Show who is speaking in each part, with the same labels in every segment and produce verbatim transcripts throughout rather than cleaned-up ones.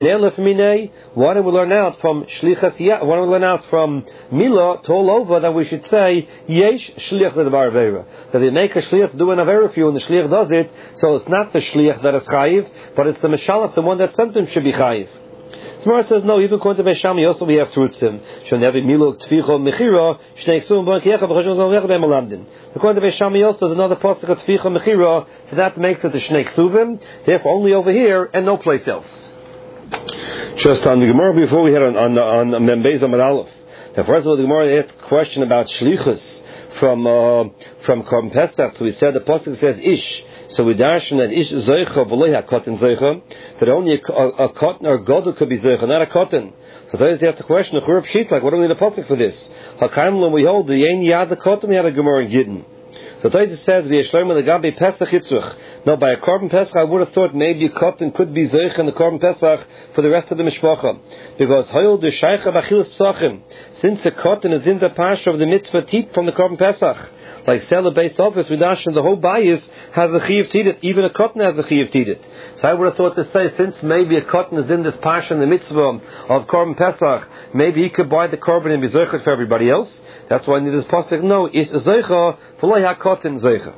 Speaker 1: Why do we learn out from Shlichas Yad? Why do we learn out from Mila to all over that we should say Yesh Shliach L'Davar Avera? That they make a Shliach to do an Avera for you, and the Shliach does it, so it's not the Shliach that is Chayiv, but it's the Meshalach, the one that sent him, should be Chayiv. Smara says no. Even according to Beis Shammai, also we have trutzim. Shonevi Milo Tficho Mechira Shnei Ksum B'Kiyacha B'Chashon Zalvech Dem Alamdin. According to Beis Shammai, also there's another pasuk of Tficho Mechira, so that makes it the Shnei Ksuvim. Therefore, only over here and no place else. Just on the Gemara before we had on on on, on Membez Amud Aleph. Now, first of all, the Gemara asked a question about Shlichus from uh, from Korban Pesach. So we said the pasuk says Ish. So we darshan that Ish Zeicha v'loy haKotin Zeicha, that only a, a, a cotton or Godel could be Zeicha, not a cotton. So they asked the question, the Churub Shit, like what do we need a pasuk for this? Hakaimlam we hold the Ein Yad the Cotton, we had a Gemara in Gittin. So Taisa says v'yeshloim legabe Pesach Yitzruch. Now by a Korban Pesach, I would have thought maybe a cotton could be Zeicha in the Korban Pesach for the rest of the Mishpacha, because Hayol the Sheicha b'Achilas Psachim, since the cotton is in the parsha of the mitzvah tit from the Korban Pesach. Like seller based office, we dash the whole bias has a chiyuv tidit, even a cotton has a chiyuv tidit. So I would have thought to say, since maybe a cotton is in this parsha in the mitzvah of Korban Pesach, maybe he could buy the korban and be zeicha for everybody else. That's why I need this pasuk. No, it's a zeicha v'lo haKotin zeicha.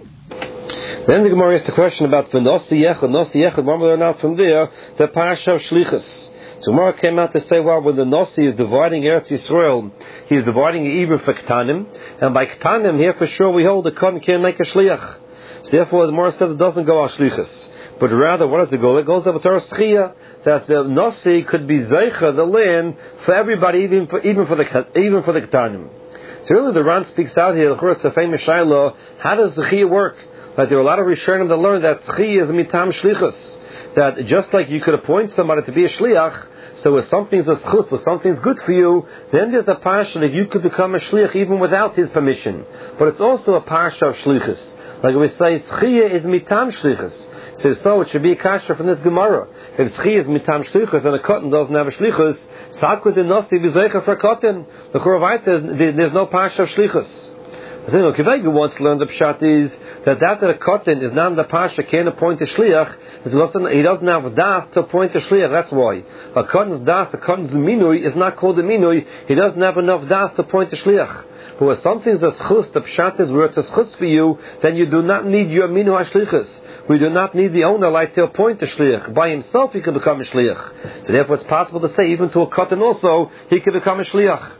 Speaker 1: Then the Gemara asks the question about the Nosi Yechad. Nosi Yechad, one we learn out from there, the parsha of Shlichus. So Gemara came out to say, well, when the Nosi is dividing Eretz Yisrael, he is dividing it even for Ketanim, and by Ketanim, here for sure we hold the Kohen can't make a Shliach. So therefore, the Gemara says it doesn't go on Shlichus. But rather, what does it go? It goes over Torah Schia, that the Nosi could be Zeicha, the land, for everybody, even for, even for the even for the Ketanim. So really, the Ran speaks out here, it's a famous Shiloh, how does the Schia work? Like there are a lot of Rishonim that learn that Schia is mitam Shlichus. That just like you could appoint somebody to be a shliach, so if something's a schus, if something's good for you, then there's a parsha that you could become a shliach even without his permission. But it's also a parsha of shlichus. Like we say, schia is mitam shlichus. So, so it should be a kasha from this Gemara. If schia is mitam shlichus and a cotton doesn't have a shlichus, sakud in nosti v'zeicha for cotton. The Choravite, there's no parsha of shlichus. So, you know, Kivega wants to learn the pshat is that that a cotton is not in the parsha can't appoint a shliach. He doesn't have das to appoint a shliach. That's why a cotton's das, a cotton's minui is not called a minui. He doesn't have enough das to appoint a shliach. But when something's a schus, the pshat is where it's a schus for you, then you do not need your minu hashlichus. We do not need the owner like to appoint a shliach. By himself, he can become a shliach. So therefore, it's possible to say even to a cotton also he can become a shliach.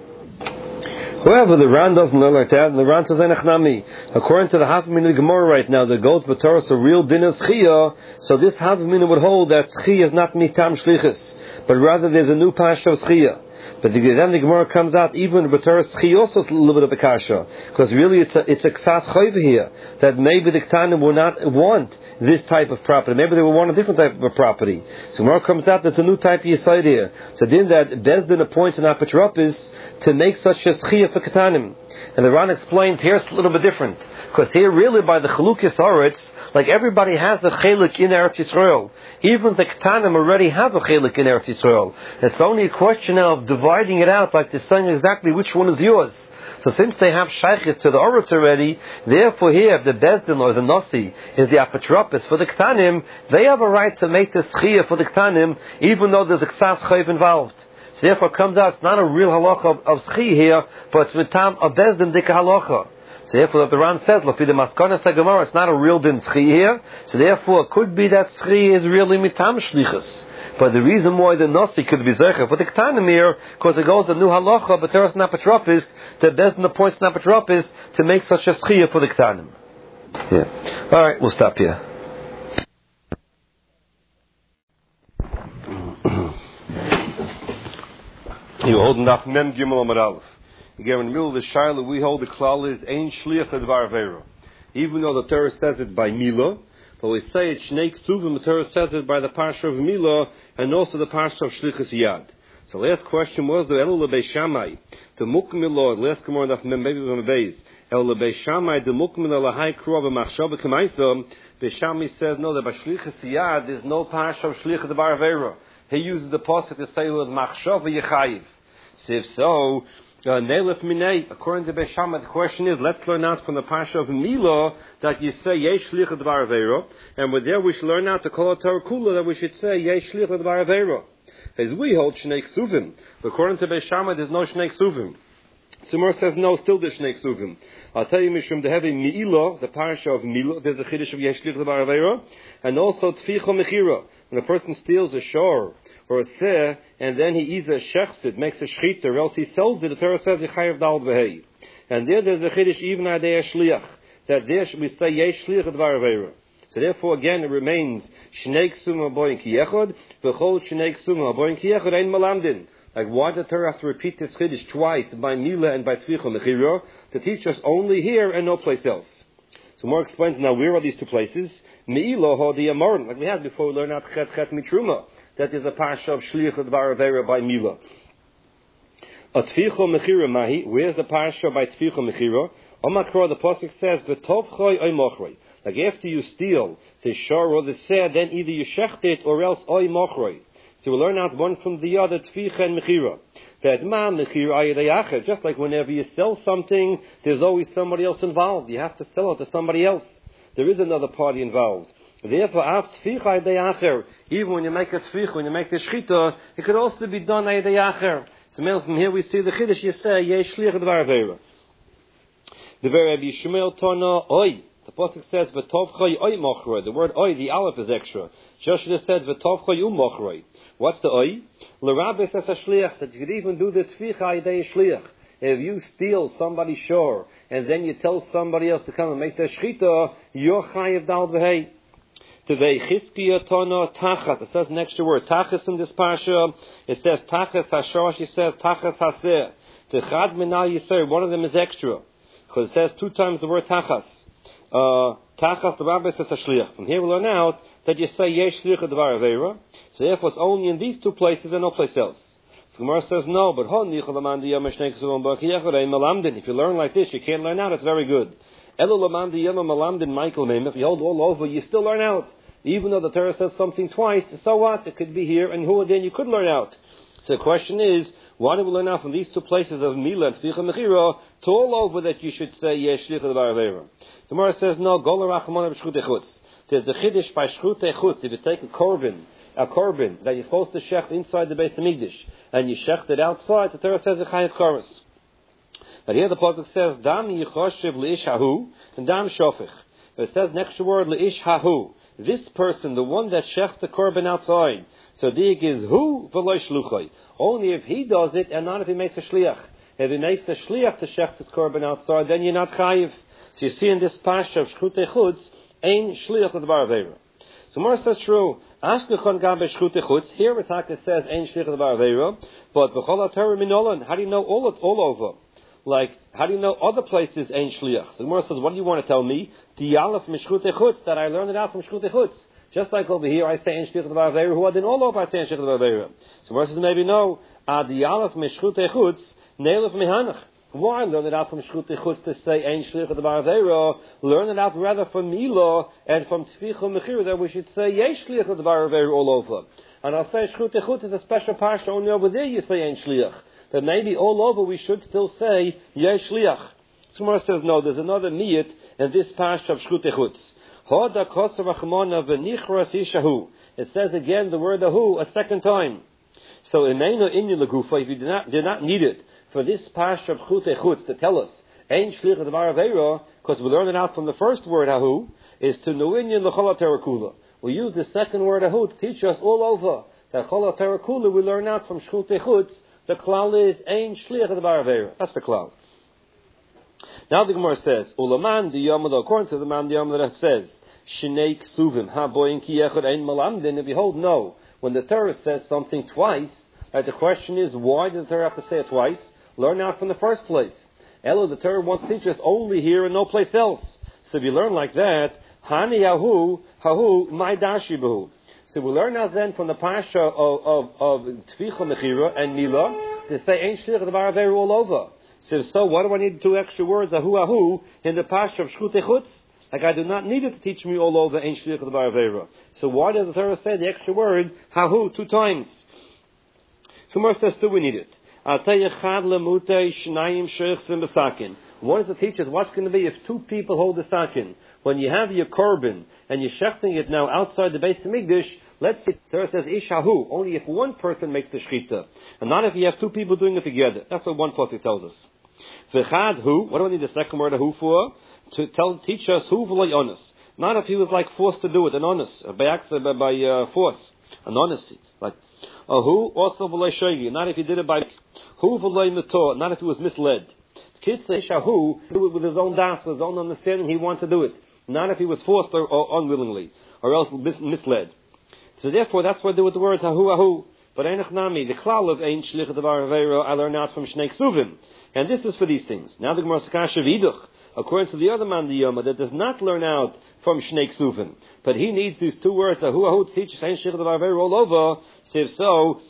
Speaker 1: However, the Ran doesn't learn like that, and the Ran says Enechnami. According to the Havamina Gemara right now, that goes b'Torah, so real din is Chiyah, so this Havamina would hold that Chiyah is not mitam shlichus, but rather there's a new pasha of Chiyah. But the, then the Gemara comes out, even b'Torah Chiyah also is a little bit of a kasha, because really it's a, it's a ksas chayv here, that maybe the Ketanim will not want this type of property, maybe they will want a different type of property. So Gemara comes out, that's a new type of Yisayid here. So then that Bezdin appoints an apotropis to make such a schiyah for Ketanim. And the Ran explains here it's a little bit different. Because here really by the Chalukis Aretz, like everybody has a chelik in Eretz Yisrael. Even the Ketanim already have a chelik in Eretz Yisrael. It's only a question of dividing it out, like they're saying exactly which one is yours. So since they have shaykhis to the Oretz already, therefore here the Bezdin or the Nosi is the apotropis for the Ketanim, they have a right to make the schiyah for the Ketanim, even though there's a ksas chayv involved. So therefore it comes out, it's not a real halacha of, of schiyah here, but it's mitam of Bezdin dika halacha. So therefore the Ran says, look, the Maskana Sagamara, it's not a real din schiyah here, so therefore it could be that schiyah is really mitam shlichus. But the reason why the Nasi could be zeicha for the Ketanim here, because it goes a new halacha, but there is an apotropis, the Bezdin appoints an apotropis to make such a schiyah for the Ketanim. Yeah. Alright, we'll stop here. You hold enough mem gimel amar aleph. Again, in the middle of the Shiloh, we hold the klal is ein shliach advar avera. Even though the Torah says it by Mila, but we say it's Shnei Ksuvim, the Torah says it by the parsha of Mila, and also the parsha of Shlichus Yad. So the last question was, the Elu Lebei Shammai, the Mukmilo, the last Gemara of maybe on the base, Elu Lebei Shammai, the Mukmilo Lahai Krov Machshava Kemaisa, Beis Shammai says, no, that by Shlichus Yad, there's no parsha of Shlichus Advar Avera. He uses the pasuk to say with Machshava Yechayiv. So if so, Uh, Nelef Minei, according to Beis Shammai, the question is, let's learn out from the Pasha of Mila that you say Yesh Shliach L'Dvar Aveiro, and with there we should learn out the Kol HaTorah Kula that we should say Yesh Shliach L'Dvar Aveiro. As we hold Shnei Ksuvim, according to Beis Shammai, there's no Shnei Ksuvim. Simor says no, still there's Shnei Ksuvim. I'll tell you, Mishum, the heavy Mi'ila, the Parasha of Mila, there's a Chiddush of Yesh Shliach L'Dvar Aveiro, and also Tficha Mechira, when a person steals a shor or a seh, and then he either shechs it, makes a shchita, or else he sells it, the Torah says, Yechayev Dal V'hei. And there there's a Chiddush even Adei Shliach, that there we say Yesh Shliach L'Dvar Aveiro. So therefore, again, it remains Shnei Ksum Aboyin Ki Yechod, V'chol Shnei Ksum Aboyin Ki Yechod Ein Malamdin. Like, why did the Torah have to repeat this Chiddush twice by Mila and by Tzvicha Mechira to teach us only here and no place else? So more explains now where are these two places? Me'ilo ho the Amorim, like we had before we learned out Chet Chet Mitruma, that is a Pasha of Shliach L'Dvar Aveiro by Mila. A Tzvicha Mechira Mahi, where's the Pasha by Tzvicha Mechira? Omakra, the Pasuk says, V'tovchoi oy mochroi. Like after you steal the shor or the seh, then either you shecht it or else oy mochroi. So we learn out one from the other, Tficha and Mechira. That ma Mechira ayayacher. Just like whenever you sell something, there's always somebody else involved. You have to sell it to somebody else. There is another party involved. Therefore, af Tficha ayayacher. Even when you make a Tficha, when you make the Shchita, it could also be done ayayacher. So from here we see the Chiddush, you say, Yesh Shliach L'Dvar Aveiro. The very Rabbi Shmuel Tana Oy. The Pasuk says, V'tovchoi oy mochroi. The word oy, the aleph is extra. Joshua said, V'tovchoi u mochroi. What's the oy? L'rabbi says a shliach, that you could even do the tficha idei shliach. If you steal somebody's shore, and then you tell somebody else to come and make the shchita, you're chayiv dal v'hei. Today, Chizkiya Tana Tachas. It says an extra word, Tachas in this parsha. It says Tachas Hashosh, it says Tachas Haseh. Techad Minal Yisrael, one of them is extra. Because it says two times the word Tachas. Uh, Tachas, the Rabbi says a shliach. From here we learn out that you say Yesh Shliach L'Dvar Aveiro. So therefore it's only in these two places and no place else. So Gemara says no, but if you learn like this, you can't learn out, it's very good. If you hold all over, you still learn out. Even though the Torah says something twice, so what? It could be here, and who then you could learn out. So the question is, why do we learn out from these two places of Mila and Tzvicha Mechira to all over that you should say Yesh Shliach L'Dvar Aveiro? So Gemara says no, Gola Rachmana B'Shchutei Chutz. There's a Chiddush by Shchutei Chutz. If you take a korban, a korban that you're supposed to shecht inside the Beis Hamikdash, and you shecht it outside, the Torah says a chayiv chorus. But here the pasuk says dam yichoshev leish hahu and dam shofich. It says next word leish hahu. This person, the one that shechts the korban outside, so dig is who v'lo shluchai. Only if he does it, and not if he makes a shliach. If he makes a shliach to shecht his korban outside, then you're not chayiv. So you see in this pasha of Shchutei Chutz, ein shliach l'dvar aveira. So Mor says true. Ask Bechon Gabe Shchutei Chutz. Here it says ein shliach l'dvar aveira, but b'chol ha'Torah minolan. How do you know all it all over? Like, how do you know other places ein shliach? So Mor says, what do you want to tell me? The aleph mishchutei chutz, that I learned it out from Shchutei Chutz. Just like over here, I say ein shliach l'dvar aveira. Who are then all over? I say ein shliach l'dvar aveira. So Mor says, maybe no. Ah, the aleph mishchutei chutz neilef mihanach. Why learn it out from Shchutei Chutz to say ein shliach l'dvar aveira? Learn it out rather from Mila and from Tficha Mechira that we should say yesh shliach l'dvar aveira all over. And I'll say Shchutei Chutz is a special parsha. Only over there you say ein shliach. But maybe all over we should still say yesh shliach. Gemara says no. There's another niyat in this parsha of Shchutei Chutz. Hoda kosav achmona v'nichras ishahu. It says again the word ahu a second time. So imeinu inyan legufa. If you do not do not need it for this parsha of Shchutei Chutz to tell us ein shliach l'dvar aveira, because we learned it out from the first word ahu, is to nuinyan l'chol ha'Torah kula. We use the second word ahu to teach us all over that chol ha'Torah kula we learn out from Shchutei Chutz. The klal is ein shliach l'dvar aveira. That's the klal. Now the Gemara says ulaman the yomad, according to the man the yomad that says shnei ksuvim ha boyin ki yechad ein malamdin. And behold, no, when the Torah says something twice, uh, the question is why does the Torah have to say it twice? Learn out from the first place. Elo, the Torah wants to teach us only here and no place else. So if you learn like that, hani yahu hahu my dashibu. So we learn now then from the parsha of of, of Tficha Mechira and Mila to say ein shliach l'dvar aveira all over. So so what do I need two extra words ahu ahu in the parsha of Shchutei Chutz? Like I do not need it to teach me all over ein shliach l'dvar aveira. So why does the Torah say the extra word hahu two times? So Mer says, do we need it? I'll tell you, chad lemute shnayim sheichsim b'sakin. One is to teach us what's going to be if two people hold the sakin. When you have your korban and you're shechting it now outside the Beis Hamikdash, let's say Torah says ishahu, only if one person makes the shechita, and not if you have two people doing it together. That's what one pasuk tells us. V'chad hu. What do I need the second word of hu for? To tell, teach us hu v'loy honest. Not if he was like forced to do it, an honest, by accident, by, by uh, force, an honesty. Like a hu also v'loy shogi. Not if he did it by hu v'loy metor. Not if he was misled. Kids say shahu, do it with his own das, with his own understanding. He wants to do it. Not if he was forced or, or unwillingly, or else mis- misled. So therefore, that's why I do with the words hahu hahu. But einach nami, the klal of ein shlich davar aveiro, I learn out from Shnei Ksuvim, and this is for these things. Now the Gemara Sakasha Viduch, according to the other man the Yoma, that does not learn out from Shnei Ksuvim, but he needs these two words hahu hahu to teach ein shlich davar aveiro all over. So if so.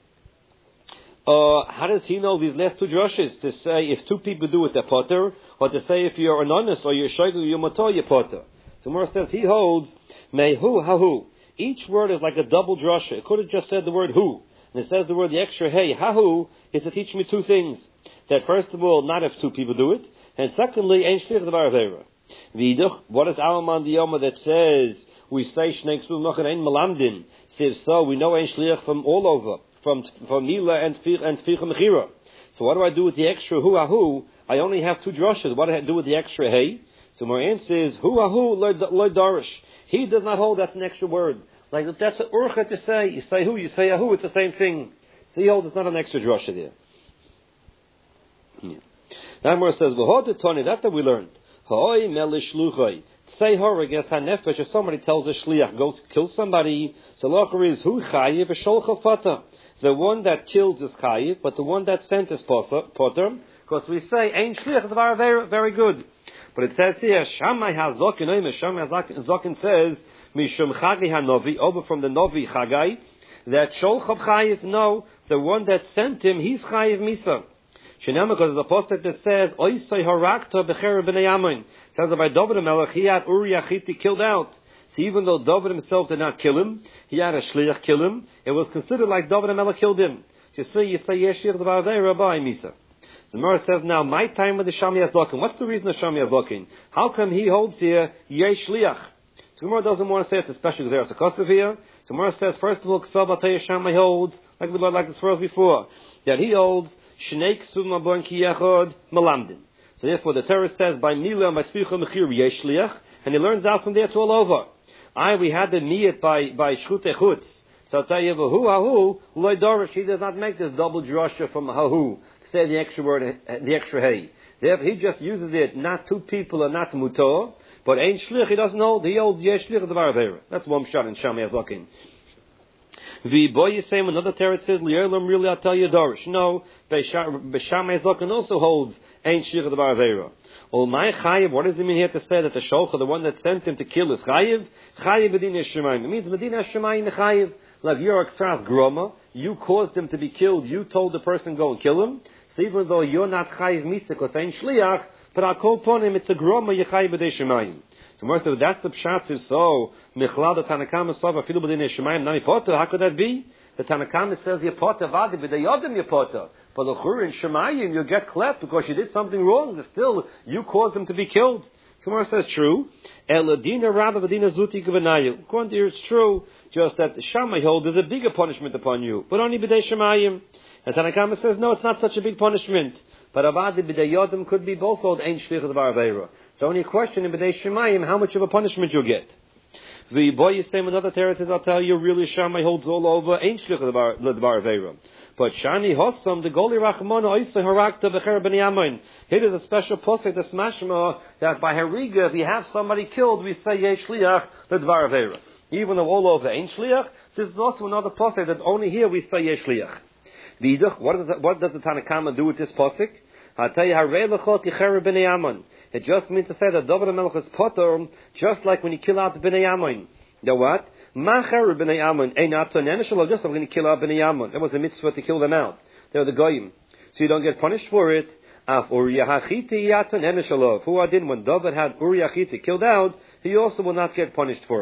Speaker 1: Uh, how does he know these last two drushes? To say if two people do it, they're potter, or to say if you're an honest or you're shaygu, you're motor, you're potter. So Mor says he holds mehu hahu. Each word is like a double drusha. It could have just said the word hu, and it says the word the extra hey hahu is to teach me two things. That first of all, not if two people do it, and secondly, ein shlich davar avera. Viduch. What is Alaman Diyoma that says we say shnei ksuvim noch ein malamdin? Says so we know ein shlich from all over. From from Mila and and Ficha Mechira. So what do I do with the extra hu ahu? I only have two drushes. What do I do with the extra hey? So my answer is hu ahu lo darish. He does not hold that's an extra word. Like that's an urcha to say. You say hu, you say ahu. It's the same thing. So he holds it's not an extra drusha there. Yeah. Now Mor says v'hod toni. That's what we learned. Hoi melish luchai. Say her against hanefesh. If somebody tells a shliach go kill somebody, so locher is hu chayiv v'sholcha fata. The one that kills is chayiv, but the one that sent is potter. Because we say ein shlich davar very very good, but it says here Shammai hazokin. Shammai hazokin says mishum chagi hanovi, over from the novi chagai, that sholchav chayiv. No, the one that sent him, he's chayiv misa. Shenam, because the apostle that says oisay harakta becher b'nei Ammon, says that by David HaMelech he had Uriah Hitti killed out. So even though David himself did not kill him, he had a shliach kill him. It was considered like David HaMelech killed him. You say, you say, yes, shlich davar avera by misa. The Gemara says now, my time with the Shami Azokin. What's the reason of Shami Azokin? How come he holds here yesh shliach? So Gemara doesn't want to say it's a special Gzeras HaKosav here. So Gemara says, first of all, Ksav Atei Shammai holds, like we learned like this first before, that he holds Shnei Ksuvim Abon Ki Yechod Melamdin. So therefore, the Torah says by Mila and by Sficha Mechir yesh shliach, and he learns out from there to all over. I we had the niyat by by shchute chutz. So I'll tell you, hu hahu loy dorish. He does not make this double drasha from hahu. Say the extra word, the extra hey. Therefore, he just uses it not two people and not mutor, but ein shlich he doesn't hold. He holds yesh shlich davar avera. That's one shot in Shammai Azokin. The boy is saying another teretz says li'olam really I'll tell you dorish. No, Shammai Azokin also holds ein shlich davar avera. Oh my chayiv, what does it mean here to say that the shulcha, the one that sent him to kill, is chayiv? Chayiv medina shemayim. It means medina shemayim chayiv. Like you're extras groma, you caused him to be killed. You told the person go and kill him. So even though you're not chayiv misa because ain't shliach, but I'll call upon him. It's a groma yechayiv medina shemayim. So most of that's the pshat is so michlad the Tanakama sov afilu medina shemayim nami poter. How could that be? The Tanakama says you're poter vadi, but they yodim you're poter. But the chur in Shemayim, you get clapped because you did something wrong. Still, you caused him to be killed. Gemara says true. Eladina rabba v'dina zuti g'vanayu. According to you, it's true. Just that the Shammai holds there's a bigger punishment upon you, but only b'dei Shemayim. And Tanakama says no, it's not such a big punishment. But avadi b'dei yodim could be both called ein shlich davar avera. So only a question in b'dei Shemayim how much of a punishment you'll get. The boy is saying another territory. I'll tell you, really Shammai holds all over ein shlich davar avera. But Shani Hossam, the Goli Rachmana, Oisei Harakta Becher B'nei Ammon. Here is a special posek, the Smashma, that by Hariga, if you have somebody killed, we say Yesh Shliach, the Dvar Avera. Even though all over ain't Shliach, this is also another posek that only here we say Yesh Shliach. Viduch, what does the, what does the Tanakama do with this posek? I'll tell you, Harei L'chot Yecher B'nei Ammon. It just means to say that David HaMelech is potter, just like when you kill out the B'nei Ammon. You know what? Macher b'nei Ammon, ein atzon eneshalo. Just I'm going to kill out b'nei Ammon. That was a mitzvah to kill them out. They were the goyim, so you don't get punished for it. Af Uriah Hachiti atzon eneshalo. Who I did when David had Uriah Hachiti killed out, he also will not get punished for it.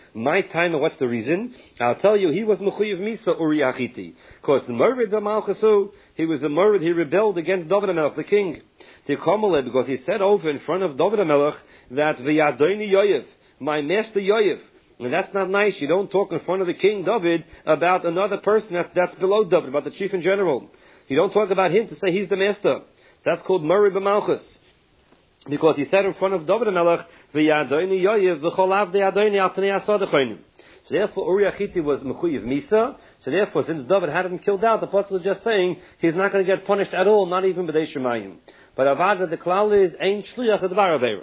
Speaker 1: My time, what's the reason? I'll tell you, he was Mechuyev Misa Uri Achiti. Because the Merid Malchasu, he was a Merid, he rebelled against David HaMelech, the king. Tikomale, because he said over in front of David HaMelech that V'yadoni Yoyev, my master Yoyev. And that's not nice. You don't talk in front of the king David about another person that, that's below David, about the chief in general. You don't talk about him to say he's the master. That's called Merid B'Malchus. Because he said in front of David HaMelech, V'yadoni Yoyev, V'cholav De'yadoni Alpnei Asadachayim. So therefore, Uri Achiti was Mechuyev Misa. So therefore, since David had him killed out, the apostle is just saying he's not going to get punished at all, not even B'dei Shemayim. But Avada, the klal is, Ein Shliach Advar Aveira.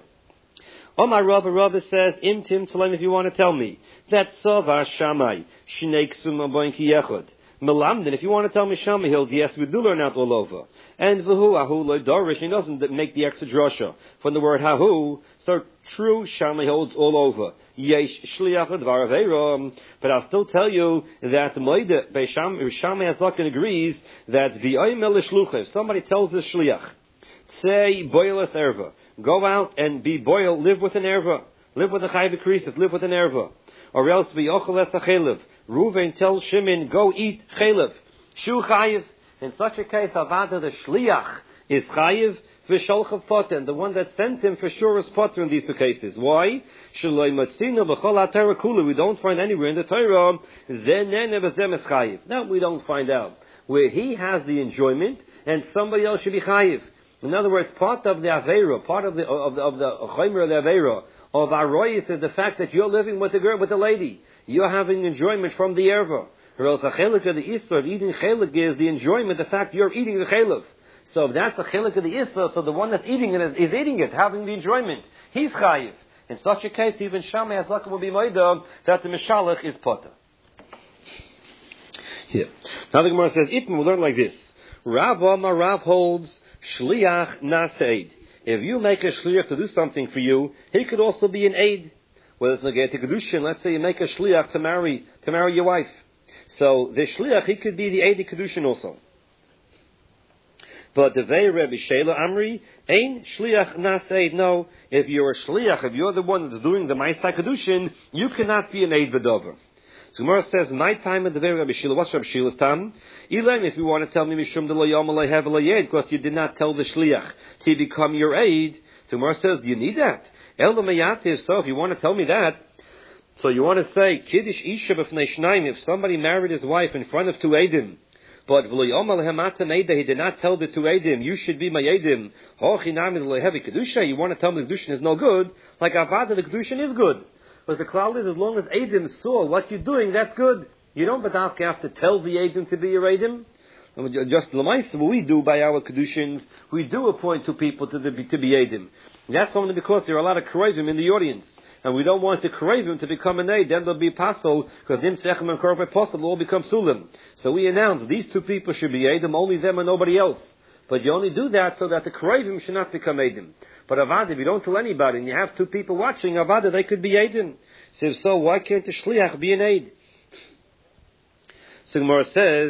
Speaker 1: Omar Rabba Rabba says, Im Tim Tzalem, if you want to tell me, that Sova Shammai, Shnei Ksum Aboin Ki Yechod. Melamdin, if you want to tell me Shammai Hills, yes, we do learn out all over. And V'hu Ahu Lo Dorish, he doesn't make the extra drasha from the word Hahu, so true Shammai holds all over. Yesh Shliach Advar Aveira. But I'll still tell you that Moide, Shammai Hazakin agrees that V'ayim Shlucha, if somebody tells the Shliach, say boilas erva. Go out and be boil. Live with an erva. Live with a chayv krisis. Live with an erva. Or else be ochel es achelev. Reuven tells Shimon, go eat chelev. Shu chayiv. In such a case, avada the shliach is chayiv v'sholchav poter. The one that sent him for sure is poter in these two cases. Why? Shaloi matzina b'chol ha'Torah kula. We don't find anywhere in the Torah. Zenene v'zem es chayiv. No, we don't find out where he has the enjoyment and somebody else should be chayiv. In other words, part of the Aveira, part of the of the of the Chaymer of the Aveira of Aroyis is the fact that you're living with the girl, with the lady. You're having enjoyment from the erva. Or else a chelik of the Isra of eating chelik is the enjoyment, the fact you're eating the chelik. So if that's a chelik of the Isra, so the one that's eating it is, is eating it, having the enjoyment. He's chayiv. In such a case, even Shammai Hazakim will be moida that the Mishalach is potter. Here. Now the Gemara says, Itma will learn like this. Rav Amar Rav holds Shliach Naseid. If you make a shliach to do something for you, he could also be an aid. Whether it's Nageh to Kedushin, let's say you make a shliach to marry to marry your wife. So the shliach, he could be the aid to Kedushin also. But the Vei Rebbe Shela Amri, Ein Shliach Naseid. No, if you're a shliach, if you're the one that's doing the Ma'aseh Kedushin, you cannot be an aid v'dover. So Gemara says, my time at the very Rabbi Shila. What's Rabbi Shila's time? Elaine, if you want to tell me Mishum de lo yom lo hev lo yed, because you did not tell the shliach to become your aid. So Gemara says, do you need that? El Mayativ. So if you want to tell me that, so you want to say Kiddush Isha b'fnei Shnaim, if somebody married his wife in front of two Eidim, but v'lo yom lo hemata meida, he did not tell the two Eidim, you should be my Eidim. Hochinami lo hevi kedusha. You want to tell me the kedushin is no good? Like Avada, the kedushin is good. But the cloud is, as long as Eidim saw what you're doing, that's good. You don't but have to tell the Eidim to be your Eidim. Just Lamaisa, what we do by our Kedushins, we do appoint two people to, the, to be Eidim. That's only because there are a lot of Karavim in the audience. And we don't want the Karavim to become an Eid, then they'll be Pasol, because Nim Sechem and Korban Pasol will all become Sulim. So we announce these two people should be Eidim, only them and nobody else. But you only do that so that the Karavim should not become Eidim. But Avada, if you don't tell anybody, and you have two people watching, Avada, they could be Eidim. So, so why can't the Shliach be an Eid? So Gemara says,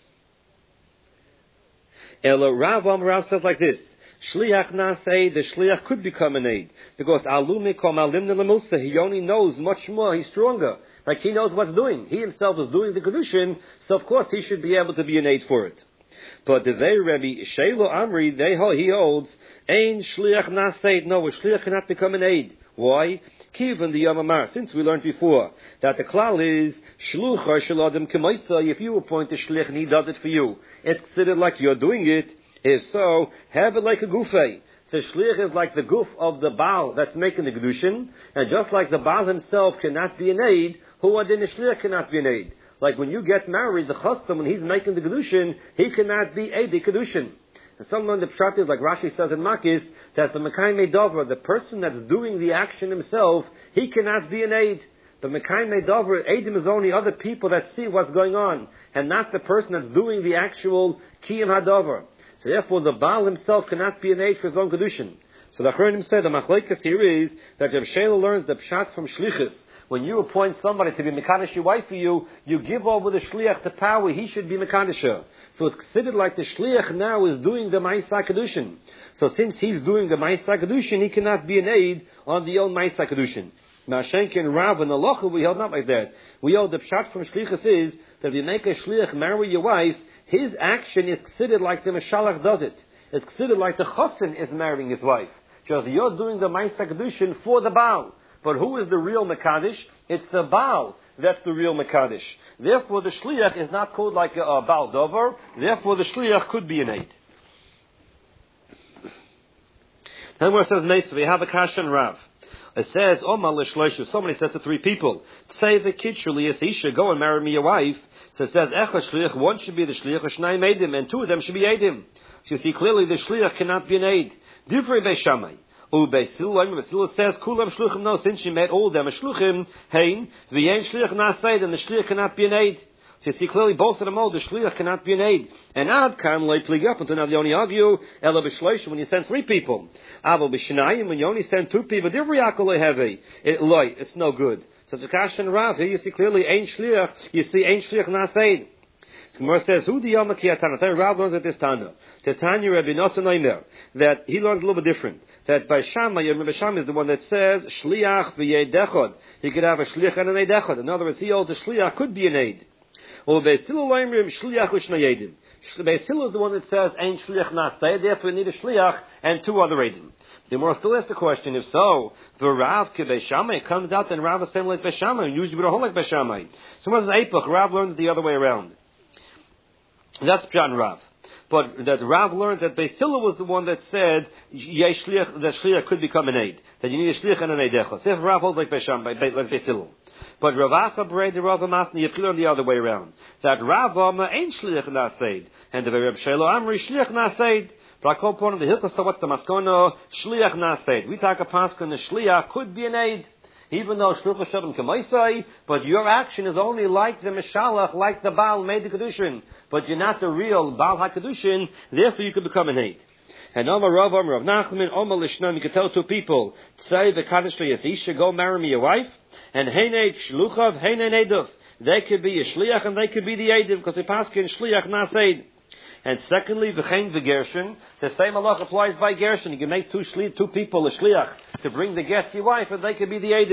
Speaker 1: Ela Rav Rav says like this, Shliach Nasei, the Shliach could become an aid. Because Alumikom Alimna Lemusa, he only knows much more, he's stronger. Like he knows what's doing. He himself is doing the Kedushin, so of course he should be able to be an aid for it. But the Vei Rebbe Shelo Amri, they he holds, Ein Shliach Nasei, no, a Shliach cannot become an aid. Why? Kivan the Yamamar, since we learned before that the klal is Shluchar Shaladim Kemaisa, if you appoint a Shlich and he does it for you, it's considered like you're doing it. If so, have it like a gufay. The Shlich is like the guf of the Baal that's making the Kedushin, and just like the Baal himself cannot be an aid, who adin the Shlich cannot be an aid. Like when you get married, the Chastam, when he's making the Kedushin, he cannot be aid the Kedushin. And someone the pshat is like Rashi says in Makis that the Mekai Meidavra, the person that's doing the action himself, he cannot be an aid. The Mekai Meidavra, aidim is only other people that see what's going on, and not the person that's doing the actual Kiyam Hadavar. So therefore, the Baal himself cannot be an aid for his own Kedushin. So the Achronim said the Machlekes here is that Rav Shela learns the pshat from Shlichus. When you appoint somebody to be Mekadosh your wife for you, you give over the Shliach the power, he should be Mekadosh. So it's considered like the Shliach now is doing the Ma'aseh Kedushin. So since he's doing the Ma'aseh Kedushin, he cannot be an aid on the own Ma'aseh Kedushin. Mashenkin Rav and the Locha, we hold not like that. We hold the pshat from Shlichus is that if you make a Shliach marry your wife, his action is considered like the Meshalach does it. It's considered like the Chosin is marrying his wife. Just you're doing the Ma'aseh Kedushin for the Baal. But who is the real Mekadesh? It's the Baal. That's the real Mekadesh. Therefore, the Shliach is not called like a, a Baal Dover. Therefore, the Shliach could be an aid. Then where it says Meitzah, we have a Kashan Rav. It says, Omar l'shloishu, somebody says to three people, say the kid Shliach Isha, go and marry me a wife. So it says, Echa Shliach, one should be the Shliach, Shnai made him, and two of them should be Eidim. So you see clearly the Shliach cannot be an aid. Divrei Beishamai. U Beisil, Beisil says, Kulam Shluchim, no, since she made all of them a Shluchim, Hein, V'yen Shliach Naseid, and the Shliach cannot be an aid. So you see clearly both of them all, the Shliach cannot be an aid. And Ad Kam Loi Plig up until now they only argue, Ela B'Shloish, when you send three people. Avo B'Shnayim, when you only send two people, Divrei Yakol Loi Hevi. It Loi, it's no good. So it's a Kashan Rav, here you see clearly Ein Shliach, you see Ein Shliach Naseid. Gemara says, "Who the Yom Kiyatana?" Then Rav learns at this Tana. Tanya Rabbi Nosson Omer that he learns a little bit different. That by Shammai, Rabbi Shammai is the one that says Shliach v'yedechod. He could have a Shliach and an Eidechod. In other words, he holds the Shliach could be an aid. Or Beis Hillel Omer Shliach u'shnayedim. Beis Hillel is the one that says Ein Shliach Nasei. Therefore, we need a Shliach and two other aidim. The Gemara still asks the question: if so, the Rav Beis Shammai comes out, then Rav is saying like Beis Shammai, and usually we don't hold like Beis Shammai. So what is Eipach? Rav learns the other way around. That's Pshat Rav. But that Rav learned that Beis Hillel was the one that said shliach, that Shliach could become an aid. That you need a Shliach and an Eidecha. So if Rav holds like Beis Shammai, like Beis Hillel. But Rav Acha Brei the Rav Amasni, you learn the other way around. That Rav Amma ain't Shliach Naseid. And the Reb Shelo Amri Shliach Naseid. But I call upon the Hilchah, so what's the Maskono? Shliach Naseid. We talk a Paskon, the Shliach could be an aid. Even though Shluchah Shabbat Kamaisai, but your action is only like the Meshalach, like the Baal made the Kedushin. But you're not the real Baal HaKedushin, therefore you could become an aid. And Omar Rav, Omar Rav Nachman, Omar Lishnam, you can tell two people, say the Kaddish Yasisha, go marry me a wife, and Heinei Shluchav, Heinei Neidov. They could be a Shliach and they could be the Eidim, because they pass in Shliach Naseid. And secondly, v'chein v'gershin, the same halach applies by Gershon. You can make two shli, two people a shliach to bring the get to your wife, and they can be the Eidim.